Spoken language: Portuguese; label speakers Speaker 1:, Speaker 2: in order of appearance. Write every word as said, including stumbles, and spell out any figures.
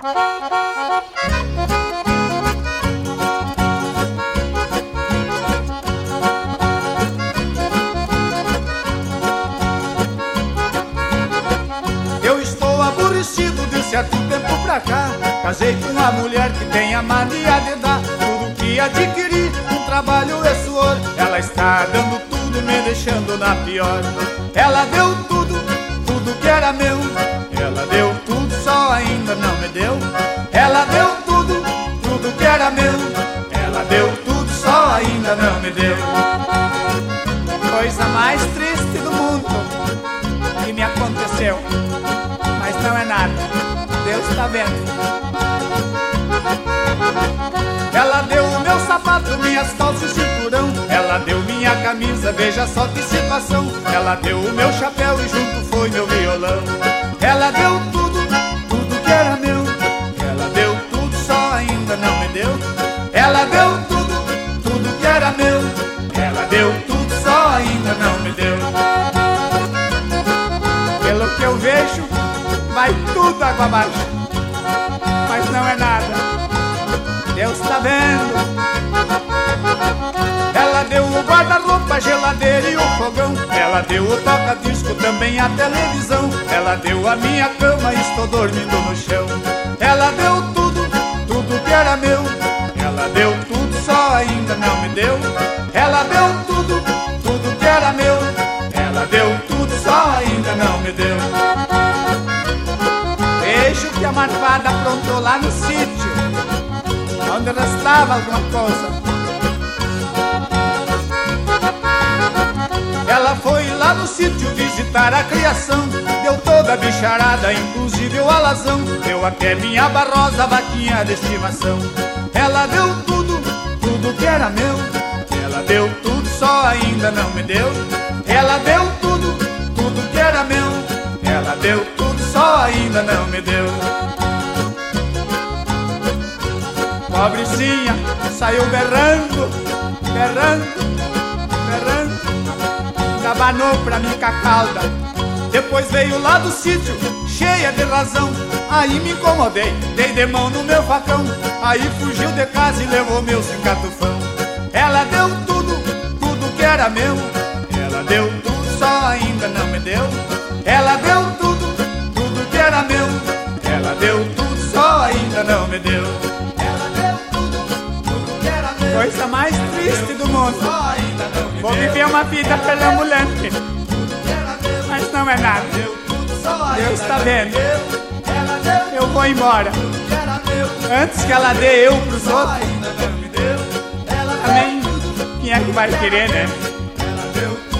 Speaker 1: Eu estou aborrecido de certo tempo pra cá. Casei com uma mulher que tem a mania de dar tudo que adquiri, um trabalho e suor. Ela está dando tudo, me deixando na pior. Ela deu tudo, tudo que era meu. Ela deu tudo, só ainda não me deu. Ela deu tudo, tudo que era meu. Ela deu tudo, só ainda não me deu. Coisa mais triste do mundo que me aconteceu, mas não é nada, Deus está vendo. Ela deu o meu sapato, minhas calças e cinturão. Ela deu minha camisa, veja só que situação. Ela deu o meu chapéu e junto foi meu violão. Ela deu tudo, tudo que era meu. Ela deu tudo, só ainda não me deu. Ela deu tudo, tudo que era meu. Ela deu tudo, só ainda não me deu. Pelo que eu vejo, vai tudo água abaixo, mas não é nada, Deus tá vendo. Ela deu o guarda-roupa, a geladeira e o fogão. Ela deu o toca-disco, também a televisão. Ela deu a minha cama e estou dormindo no chão. Ela deu tudo, tudo que era meu. Ela deu tudo, só ainda não me deu. Ela deu tudo, tudo que era meu. Ela deu tudo, só ainda não me deu. Vejo que a marvada aprontou lá no sítio onde restava alguma coisa. Ela foi lá no sítio visitar a criação. Deu toda a bicharada, inclusive o alazão. Deu até minha barrosa vaquinha de estimação. Ela deu tudo, tudo que era meu. Ela deu tudo, só ainda não me deu. Ela deu tudo, tudo que era meu. Ela deu tudo, só ainda não me deu. Pobrezinha saiu berrando, berrando, berrando. Abanou pra mim com a cauda. Depois veio lá do sítio, cheia de razão. Aí me incomodei, dei de mão no meu facão. Aí fugiu de casa e levou meu cincatufão. Ela deu tudo, tudo que era meu. Ela deu tudo, só ainda não me deu. Ela deu tudo, tudo que era meu. Ela deu tudo, só ainda não me deu. Ela deu tudo, tudo que era meu. Coisa mais triste do mundo. Vou viver uma vida perambulante, mas não é nada, Deus está vendo. Eu vou embora antes que ela dê eu pros outros. Também, quem é que vai querer, né?